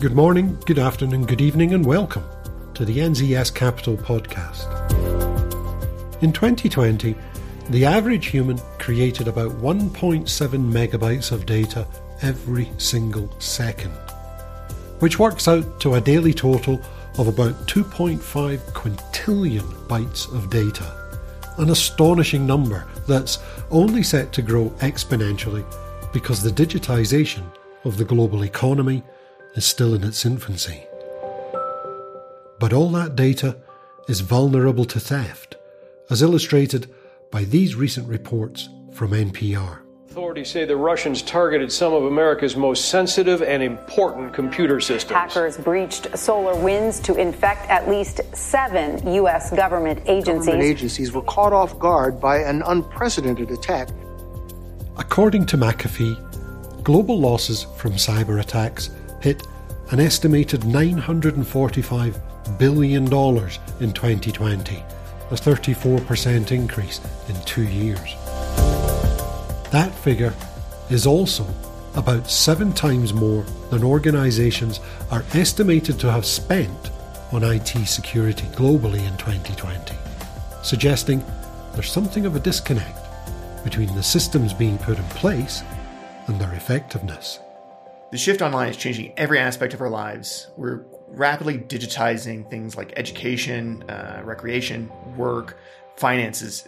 Good morning, good afternoon, good evening, and welcome to the NZS Capital Podcast. In 2020, the average human created about 1.7 megabytes of data every single second, which works out to a daily total of about 2.5 quintillion bytes of data, an astonishing number that's only set to grow exponentially because the digitisation of the global economy is still in its infancy. But all that data is vulnerable to theft, as illustrated by these recent reports from NPR. Authorities say the Russians targeted some of America's most sensitive and important computer systems. Hackers breached SolarWinds to infect at least 7 U.S. government agencies. Government agencies were caught off guard by an unprecedented attack. According to McAfee, global losses from cyber attacks hit an estimated $945 billion in 2020, a 34% increase in 2 years. That figure is also about 7 times more than organisations are estimated to have spent on IT security globally in 2020, suggesting there's something of a disconnect between the systems being put in place and their effectiveness. The shift online is changing every aspect of our lives. We're rapidly digitizing things like education, recreation, work, finances.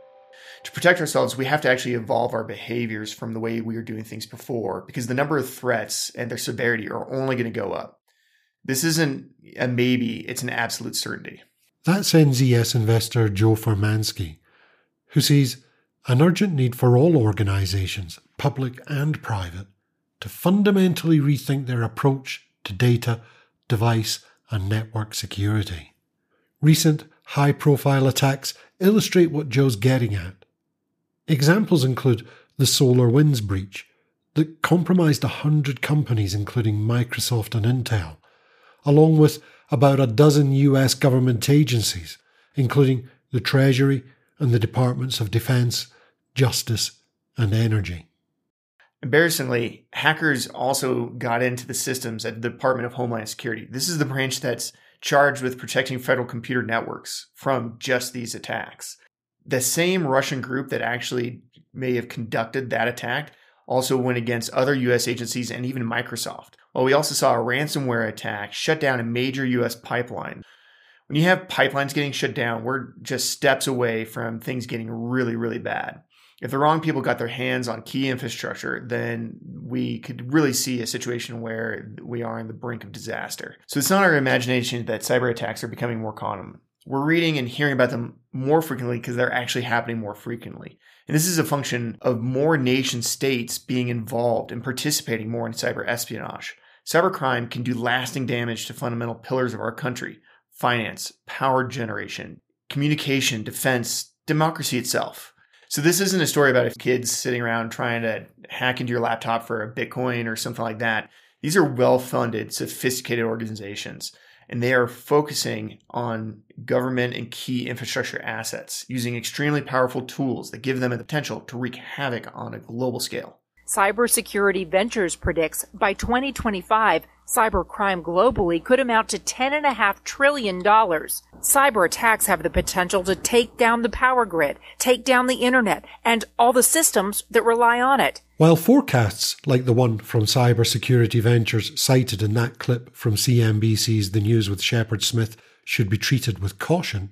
To protect ourselves, we have to actually evolve our behaviors from the way we were doing things before, because the number of threats and their severity are only going to go up. This isn't a maybe, it's an absolute certainty. That's NZS investor Joe Furmansky, who sees an urgent need for all organisations, public and private, to fundamentally rethink their approach to data, device and network security. Recent high-profile attacks illustrate what Joe's getting at. Examples include the SolarWinds breach that compromised 100 companies including Microsoft and Intel, along with about a dozen US government agencies, including the Treasury and the Departments of Defense, Justice and Energy. Embarrassingly, hackers also got into the systems at the Department of Homeland Security. This is the branch that's charged with protecting federal computer networks from just these attacks. The same Russian group that actually may have conducted that attack also went against other U.S. agencies and even Microsoft. Well, we also saw a ransomware attack shut down a major U.S. pipeline. When you have pipelines getting shut down, we're just steps away from things getting really, really bad. If the wrong people got their hands on key infrastructure, then we could really see a situation where we are on the brink of disaster. So it's not our imagination that cyber attacks are becoming more common. We're reading and hearing about them more frequently because they're actually happening more frequently. And this is a function of more nation states being involved and participating more in cyber espionage. Cybercrime can do lasting damage to fundamental pillars of our country: finance, power generation, communication, defense, democracy itself. So this isn't a story about kids sitting around trying to hack into your laptop for a Bitcoin or something like that. These are well-funded, sophisticated organizations, and they are focusing on government and key infrastructure assets, using extremely powerful tools that give them the potential to wreak havoc on a global scale. Cybersecurity Ventures predicts by 2025, cybercrime globally could amount to $10.5 trillion. Cyber attacks have the potential to take down the power grid, take down the internet, and all the systems that rely on it. While forecasts like the one from Cybersecurity Ventures cited in that clip from CNBC's The News with Shepard Smith should be treated with caution,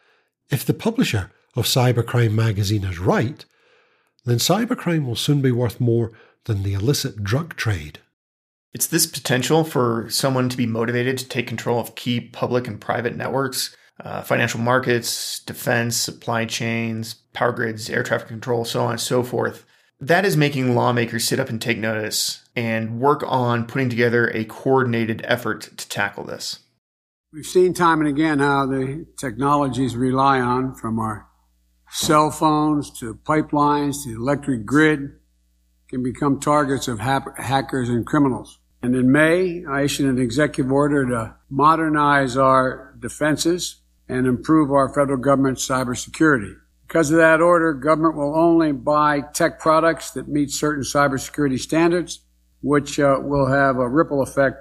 if the publisher of Cybercrime magazine is right, then cybercrime will soon be worth more than the illicit drug trade. It's this potential for someone to be motivated to take control of key public and private networks, financial markets, defense, supply chains, power grids, air traffic control, so on and so forth. That is making lawmakers sit up and take notice and work on putting together a coordinated effort to tackle this. We've seen time and again how the technologies we rely on, from our cell phones to pipelines to the electric grid, can become targets of hackers and criminals. And in May, I issued an executive order to modernize our defenses and improve our federal government's cybersecurity. Because of that order, government will only buy tech products that meet certain cybersecurity standards, which will have a ripple effect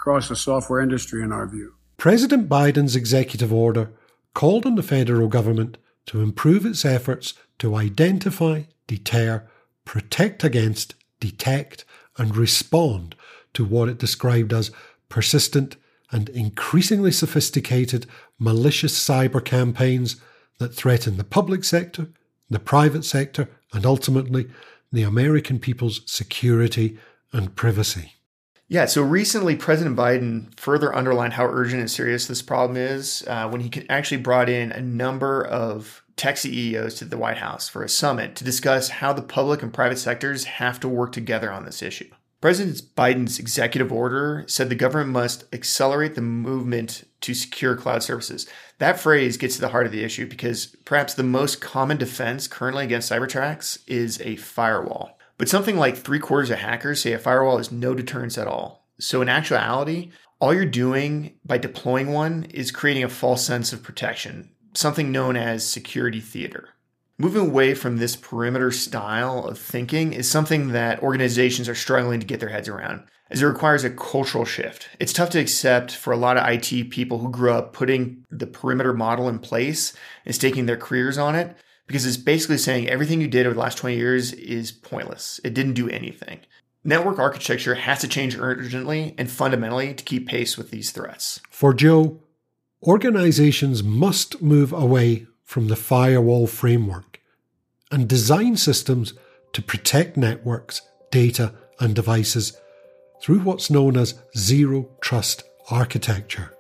across the software industry, in our view. President Biden's executive order called on the federal government to improve its efforts to identify, deter, protect against, detect, and respond to what it described as persistent and increasingly sophisticated malicious cyber campaigns that threaten the public sector, the private sector, and ultimately the American people's security and privacy. Yeah, so recently President Biden further underlined how urgent and serious this problem is when he actually brought in a number of tech CEOs to the White House for a summit to discuss how the public and private sectors have to work together on this issue. President Biden's executive order said the government must accelerate the movement to secure cloud services. That phrase gets to the heart of the issue because perhaps the most common defense currently against cyber attacks is a firewall. But something like 3/4 of hackers say a firewall is no deterrence at all. So in actuality, all you're doing by deploying one is creating a false sense of protection, something known as security theater. Moving away from this perimeter style of thinking is something that organizations are struggling to get their heads around, as it requires a cultural shift. It's tough to accept for a lot of IT people who grew up putting the perimeter model in place and staking their careers on it, because it's basically saying everything you did over the last 20 years is pointless. It didn't do anything. Network architecture has to change urgently and fundamentally to keep pace with these threats. For Joe, organizations must move away from the firewall framework and design systems to protect networks, data, and devices through what's known as zero trust architecture.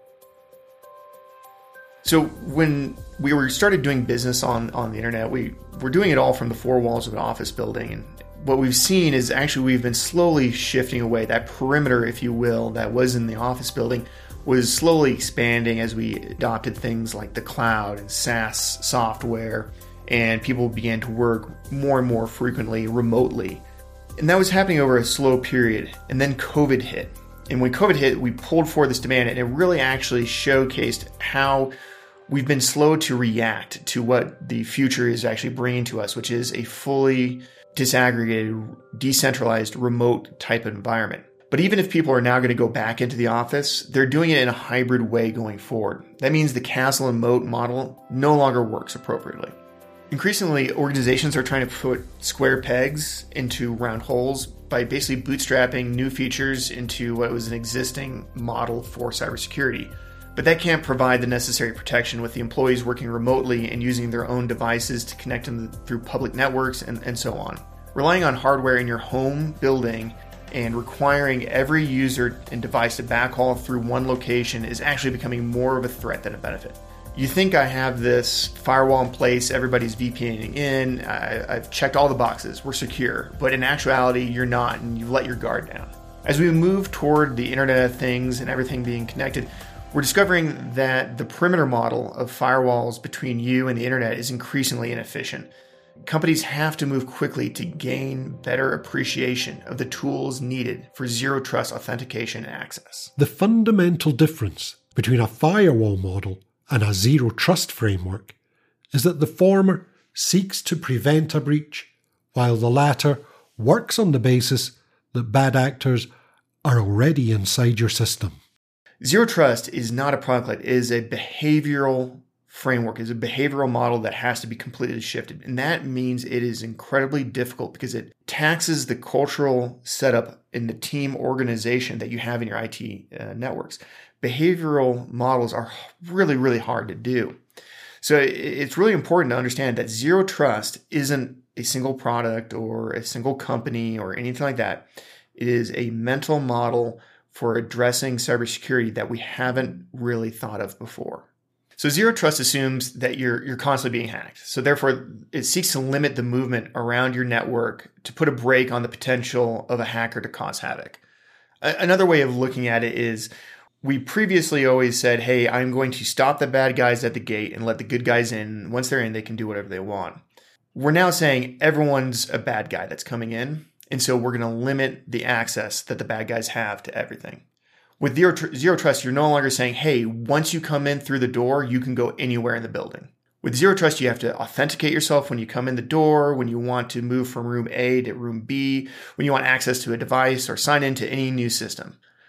So when we started doing business on the internet, we were doing it all from the four walls of an office building. And what we've seen is actually we've been slowly shifting away. That perimeter, if you will, that was in the office building was slowly expanding as we adopted things like the cloud and SaaS software, and people began to work more and more frequently remotely. And that was happening over a slow period. And then COVID hit. And when COVID hit, we pulled forward this demand, and it really actually showcased how we've been slow to react to what the future is actually bringing to us, which is a fully disaggregated, decentralized, remote type of environment. But even if people are now going to go back into the office, they're doing it in a hybrid way going forward. That means the castle and moat model no longer works appropriately. Increasingly, organizations are trying to put square pegs into round holes by basically bootstrapping new features into what was an existing model for cybersecurity. But that can't provide the necessary protection with the employees working remotely and using their own devices to connect them through public networks and so on. Relying on hardware in your home building and requiring every user and device to backhaul through one location is actually becoming more of a threat than a benefit. You think I have this firewall in place, everybody's VPNing in, I've checked all the boxes, we're secure. But in actuality, you're not, and you've let your guard down. As we move toward the Internet of Things and everything being connected, we're discovering that the perimeter model of firewalls between you and the internet is increasingly inefficient. Companies have to move quickly to gain better appreciation of the tools needed for zero trust authentication and access. The fundamental difference between a firewall model and a zero trust framework is that the former seeks to prevent a breach, while the latter works on the basis that bad actors are already inside your system. Zero trust is not a product, it is a behavioral framework, is a behavioral model that has to be completely shifted. And that means it is incredibly difficult because it taxes the cultural setup in the team organization that you have in your IT networks. Behavioral models are really, really hard to do. So it's really important to understand that zero trust isn't a single product or a single company or anything like that. It is a mental model for addressing cybersecurity that we haven't really thought of before. So zero trust assumes that you're constantly being hacked. So therefore, it seeks to limit the movement around your network to put a brake on the potential of a hacker to cause havoc. Another way of looking at it is we previously always said, hey, I'm going to stop the bad guys at the gate and let the good guys in. Once they're in, they can do whatever they want. We're now saying everyone's a bad guy that's coming in. And so we're going to limit the access that the bad guys have to everything. With zero trust, you're no longer saying, hey, once you come in through the door, you can go anywhere in the building. With zero trust, you have to authenticate yourself when you come in the door, when you want to move from room A to room B, when you want access to a device or sign into any new system.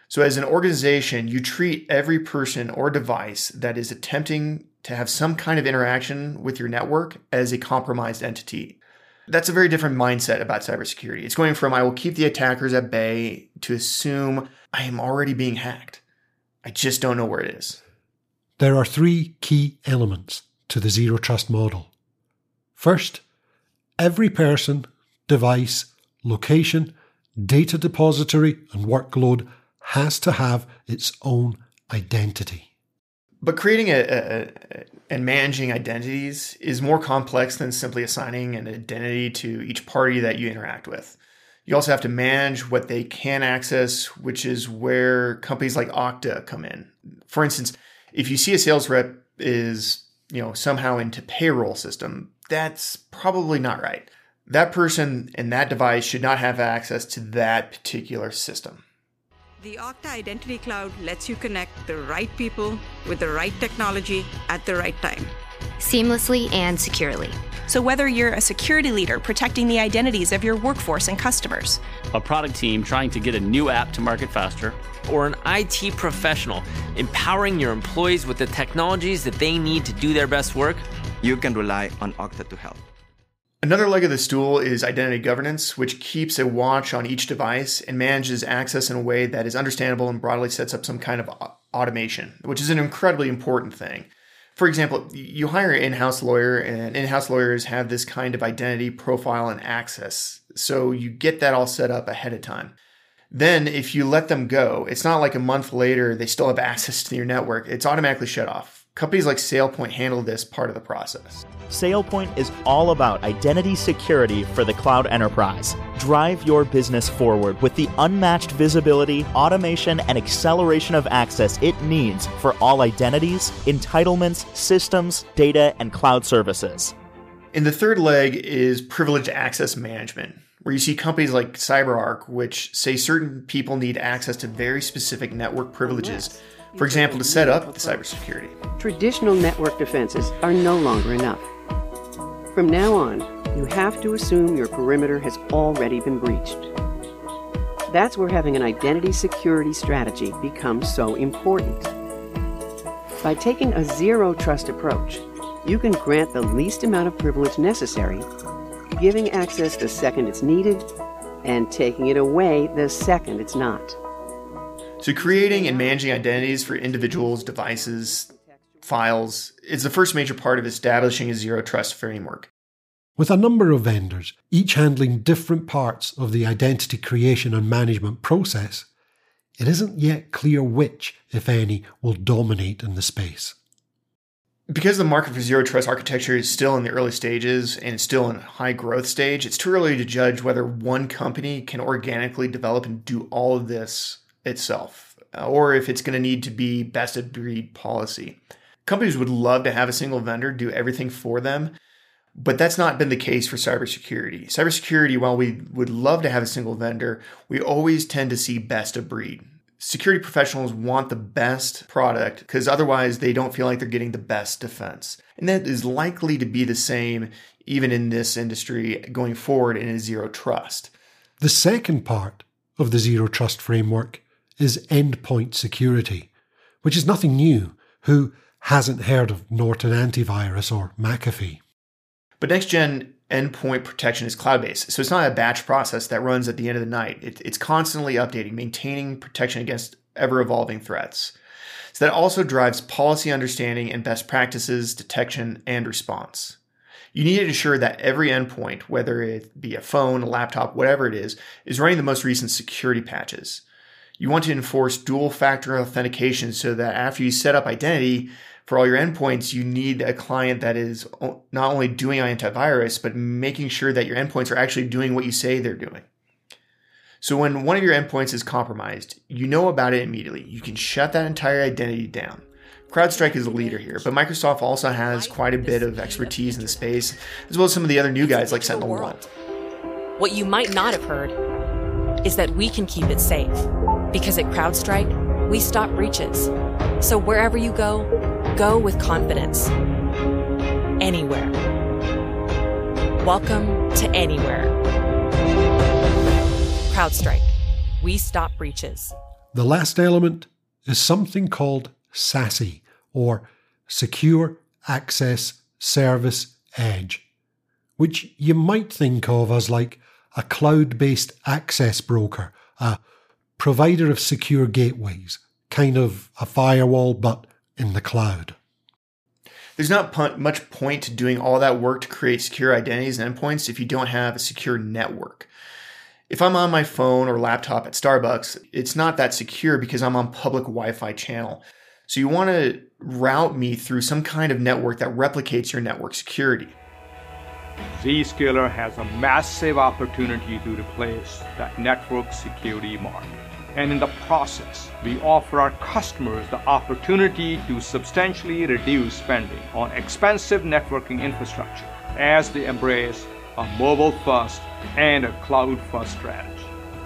So as an organization, you treat every person or device that is attempting to have some kind of interaction with your network as a compromised entity. That's a very different mindset about cybersecurity. It's going from I will keep the attackers at bay to assume I am already being hacked. I just don't know where it is. There are 3 key elements to the Zero Trust model. First, every person, device, location, data depository, and workload has to have its own identity. But creating and managing identities is more complex than simply assigning an identity to each party that you interact with. You also have to manage what they can access, which is where companies like Okta come in. For instance, if you see a sales rep is, somehow into payroll system, that's probably not right. That person and that device should not have access to that particular system. The Okta Identity Cloud lets you connect the right people with the right technology at the right time. Seamlessly and securely. So whether you're a security leader protecting the identities of your workforce and customers, a product team trying to get a new app to market faster, or an IT professional empowering your employees with the technologies that they need to do their best work, you can rely on Okta to help. Another leg of the stool is identity governance, which keeps a watch on each device and manages access in a way that is understandable and broadly sets up some kind of automation, which is an incredibly important thing. For example, you hire an in-house lawyer, and in-house lawyers have this kind of identity profile and access. So you get that all set up ahead of time. Then if you let them go, it's not like a month later they still have access to your network. It's automatically shut off. Companies like SailPoint handle this part of the process. SailPoint is all about identity security for the cloud enterprise. Drive your business forward with the unmatched visibility, automation, and acceleration of access it needs for all identities, entitlements, systems, data, and cloud services. And the third leg is privileged access management, where you see companies like CyberArk, which say certain people need access to very specific network privileges. For example, to set up the cybersecurity. Traditional network defenses are no longer enough. From now on, you have to assume your perimeter has already been breached. That's where having an identity security strategy becomes so important. By taking a zero trust approach, you can grant the least amount of privilege necessary, giving access the second it's needed, and taking it away the second it's not. So creating and managing identities for individuals, devices, files is the first major part of establishing a zero trust framework. With a number of vendors, each handling different parts of the identity creation and management process, it isn't yet clear which, if any, will dominate in the space. Because the market for zero trust architecture is still in the early stages and it's still in a high growth stage, it's too early to judge whether one company can organically develop and do all of this itself, or if it's going to need to be best of breed policy. Companies would love to have a single vendor do everything for them, but that's not been the case for cybersecurity. Cybersecurity, while we would love to have a single vendor, we always tend to see best of breed. Security professionals want the best product because otherwise they don't feel like they're getting the best defense. And that is likely to be the same even in this industry going forward in a zero trust. The second part of the zero trust framework is endpoint security, which is nothing new. Who hasn't heard of Norton Antivirus or McAfee? But next-gen endpoint protection is cloud-based, so it's not a batch process that runs at the end of the night. It's constantly updating, maintaining protection against ever-evolving threats. So that also drives policy understanding and best practices, detection, and response. You need to ensure that every endpoint, whether it be a phone, a laptop, whatever it is running the most recent security patches. You want to enforce dual-factor authentication so that after you set up identity for all your endpoints, you need a client that is not only doing antivirus, but making sure that your endpoints are actually doing what you say they're doing. So when one of your endpoints is compromised, you know about it immediately. You can shut that entire identity down. CrowdStrike is a leader here, but Microsoft also has quite a bit of expertise in the space, as well as some of the other new guys like SentinelOne. What you might not have heard is that we can keep it safe, because at CrowdStrike, we stop breaches. So wherever you go, go with confidence. Anywhere. Welcome to Anywhere. CrowdStrike. We stop breaches. The last element is something called SASE, or Secure Access Service Edge, which you might think of as like a cloud-based access broker, a provider of secure gateways, kind of a firewall but in the cloud. There's not much point to doing all that work to create secure identities and endpoints if you don't have a secure network. If I'm on my phone or laptop at Starbucks, it's not that secure because I'm on public Wi-Fi channel. So you want to route me through some kind of network that replicates your network security. Zscaler has a massive opportunity to replace that network security market. And in the process, we offer our customers the opportunity to substantially reduce spending on expensive networking infrastructure as they embrace a mobile-first and a cloud-first strategy.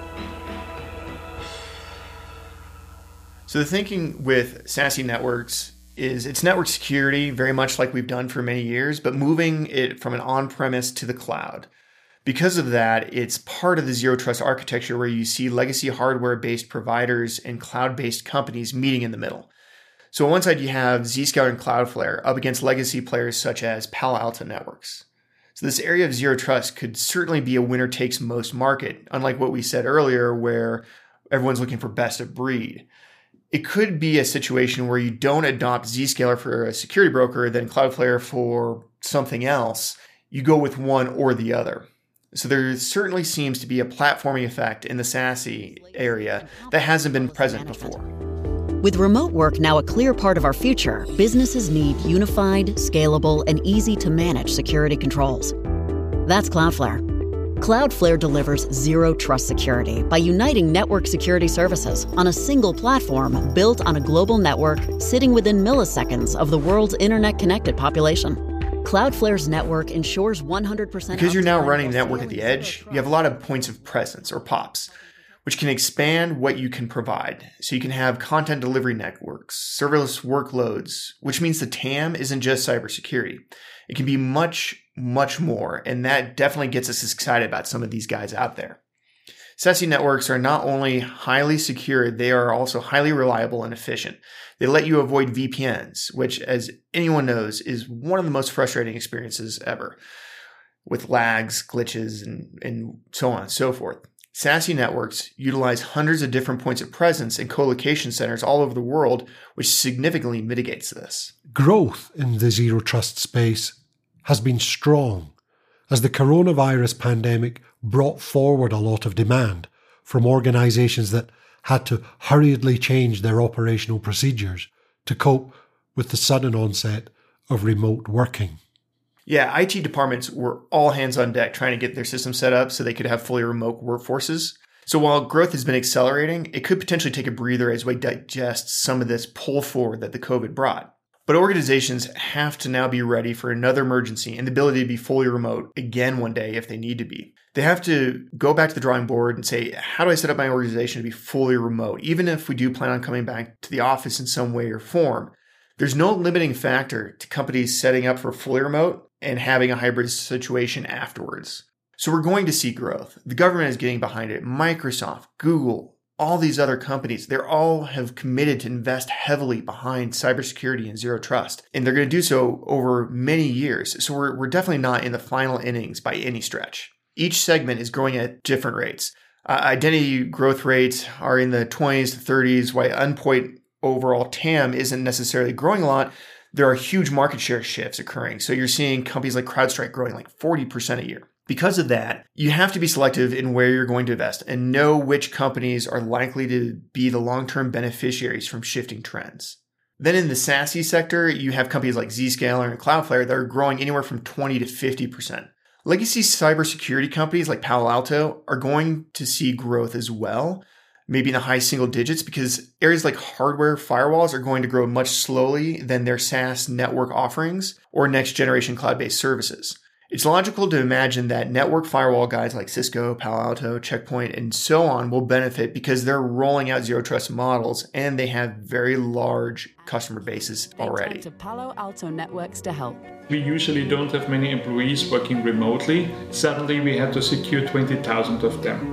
So the thinking with SASE networks is it's network security, very much like we've done for many years, but moving it from an on-premise to the cloud. Because of that, it's part of the Zero Trust architecture where you see legacy hardware-based providers and cloud-based companies meeting in the middle. So on one side, you have Zscaler and Cloudflare up against legacy players such as Palo Alto Networks. So this area of Zero Trust could certainly be a winner-takes-most market, unlike what we said earlier where everyone's looking for best of breed. It could be a situation where you don't adopt Zscaler for a security broker, then Cloudflare for something else. You go with one or the other. So there certainly seems to be a platforming effect in the SASE area that hasn't been present before. With remote work now a clear part of our future, businesses need unified, scalable, and easy-to-manage security controls. That's Cloudflare. Cloudflare delivers Zero Trust security by uniting network security services on a single platform built on a global network sitting within milliseconds of the world's internet-connected population. Cloudflare's network ensures 100%. Because you're now running the network at the edge, you have a lot of points of presence, or POPs, which can expand what you can provide. So you can have content delivery networks, serverless workloads, which means the TAM isn't just cybersecurity. It can be much, much more, and that definitely gets us excited about some of these guys out there. SASE networks are not only highly secure, they are also highly reliable and efficient. They let you avoid VPNs, which, as anyone knows, is one of the most frustrating experiences ever, with lags, glitches, and so on and so forth. SASE networks utilize hundreds of different points of presence and co-location centers all over the world, which significantly mitigates this. Growth in the Zero Trust space has been strong as the coronavirus pandemic brought forward a lot of demand from organizations that had to hurriedly change their operational procedures to cope with the sudden onset of remote working. Yeah, IT departments were all hands on deck trying to get their system set up so they could have fully remote workforces. So while growth has been accelerating, it could potentially take a breather as we digest some of this pull forward that the COVID brought. But organizations have to now be ready for another emergency and the ability to be fully remote again one day if they need to be. They have to go back to the drawing board and say, how do I set up my organization to be fully remote? Even if we do plan on coming back to the office in some way or form, there's no limiting factor to companies setting up for fully remote and having a hybrid situation afterwards. So we're going to see growth. The government is getting behind it. Microsoft, Google, all these other companies, they all have committed to invest heavily behind cybersecurity and Zero Trust. And they're going to do so over many years. So we're definitely not in the final innings by any stretch. Each segment is growing at different rates. Identity growth rates are in the 20s to 30s, while endpoint overall TAM isn't necessarily growing a lot. There are huge market share shifts occurring. So you're seeing companies like CrowdStrike growing like 40% a year. Because of that, you have to be selective in where you're going to invest and know which companies are likely to be the long-term beneficiaries from shifting trends. Then in the SASE sector, you have companies like Zscaler and Cloudflare that are growing anywhere from 20 to 50%. Legacy cybersecurity companies like Palo Alto are going to see growth as well, maybe in the high single digits, because areas like hardware firewalls are going to grow much slowly than their SaaS network offerings or next generation cloud-based services. It's logical to imagine that network firewall guys like Cisco, Palo Alto, Checkpoint, and so on will benefit because they're rolling out Zero Trust models and they have very large customer bases already. To Palo Alto Networks to help. We usually don't have many employees working remotely. Suddenly we had to secure 20,000 of them.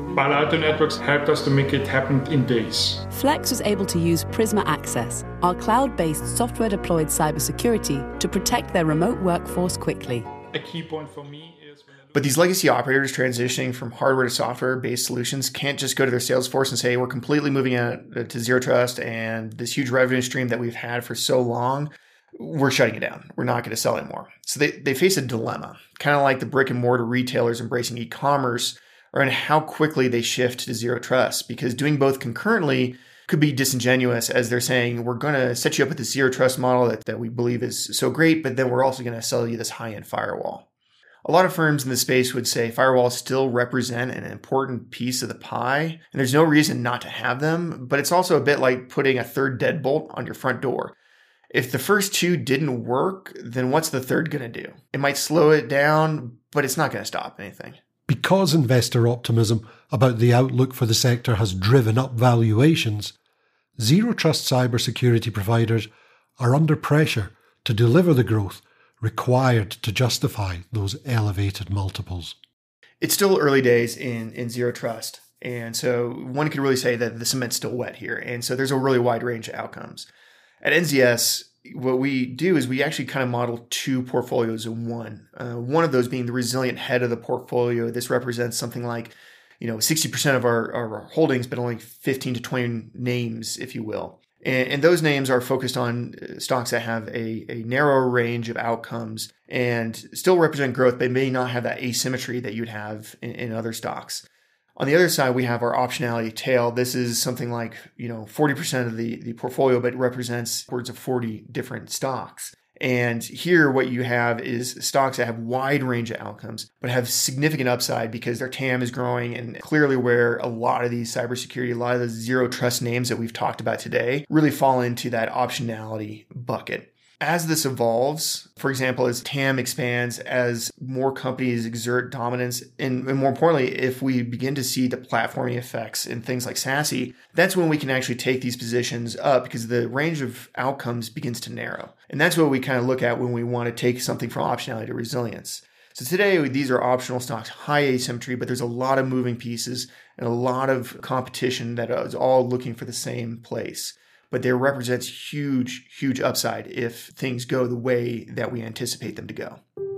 Palo Alto Networks helped us to make it happen in days. Flex was able to use Prisma Access, our cloud-based software-deployed cybersecurity, to protect their remote workforce quickly. A key point for me is... But these legacy operators transitioning from hardware to software-based solutions can't just go to their sales force and say, we're completely moving to Zero Trust, and this huge revenue stream that we've had for so long, we're shutting it down. We're not going to sell anymore. So they face a dilemma, kind of like the brick and mortar retailers embracing e-commerce, or in how quickly they shift to Zero Trust, because doing both concurrently could be disingenuous, as they're saying, we're going to set you up with the Zero Trust model that we believe is so great, but then we're also going to sell you this high-end firewall. A lot of firms in the space would say firewalls still represent an important piece of the pie, and there's no reason not to have them, but it's also a bit like putting a third deadbolt on your front door. If the first two didn't work, then what's the third going to do? It might slow it down, but it's not going to stop anything. Because investor optimism about the outlook for the sector has driven up valuations, Zero Trust cybersecurity providers are under pressure to deliver the growth required to justify those elevated multiples. It's still early days in Zero Trust, and so one could really say that the cement's still wet here, and so there's a really wide range of outcomes. At NZS, what we do is we actually kind of model two portfolios in one. One of those being the resilient head of the portfolio. This represents something like, 60% of our holdings, but only 15 to 20 names, if you will. And those names are focused on stocks that have a narrow range of outcomes and still represent growth, but may not have that asymmetry that you'd have in other stocks. On the other side, we have our optionality tail. This is something like 40% of the portfolio, but represents upwards of 40 different stocks. And here what you have is stocks that have wide range of outcomes, but have significant upside because their TAM is growing, and clearly where a lot of these cybersecurity, a lot of the Zero Trust names that we've talked about today really fall into that optionality bucket. As this evolves, for example, as TAM expands, as more companies exert dominance, and more importantly, if we begin to see the platforming effects in things like SASE, that's when we can actually take these positions up because the range of outcomes begins to narrow. And that's what we kind of look at when we want to take something from optionality to resilience. So today, these are optional stocks, high asymmetry, but there's a lot of moving pieces and a lot of competition that is all looking for the same place. But there represents huge, huge upside if things go the way that we anticipate them to go.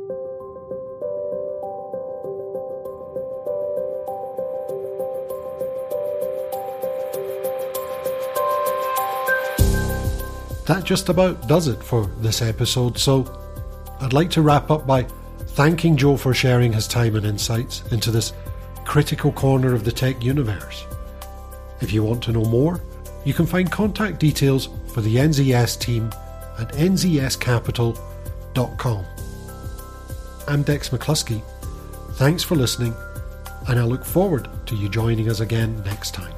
That just about does it for this episode, so I'd like to wrap up by thanking Joe for sharing his time and insights into this critical corner of the tech universe. If you want to know more, you can find contact details for the NZS team at nzscapital.com. I'm Dex McCluskey. Thanks for listening, and I look forward to you joining us again next time.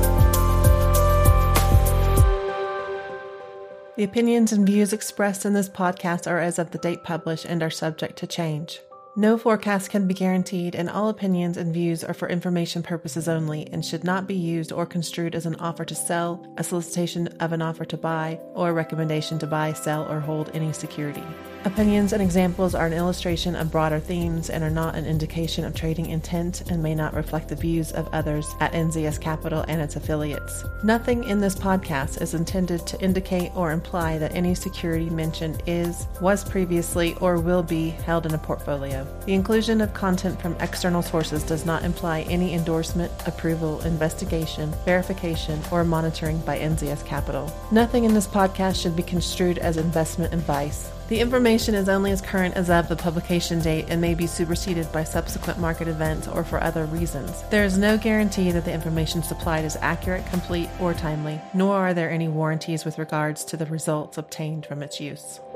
The opinions and views expressed in this podcast are as of the date published and are subject to change. No forecast can be guaranteed, and all opinions and views are for information purposes only and should not be used or construed as an offer to sell, a solicitation of an offer to buy, or a recommendation to buy, sell, or hold any security. Opinions and examples are an illustration of broader themes and are not an indication of trading intent and may not reflect the views of others at NZS Capital and its affiliates. Nothing in this podcast is intended to indicate or imply that any security mentioned is, was previously, or will be held in a portfolio. The inclusion of content from external sources does not imply any endorsement, approval, investigation, verification, or monitoring by NZS Capital. Nothing in this podcast should be construed as investment advice. The information is only as current as of the publication date and may be superseded by subsequent market events or for other reasons. There is no guarantee that the information supplied is accurate, complete, or timely, nor are there any warranties with regards to the results obtained from its use.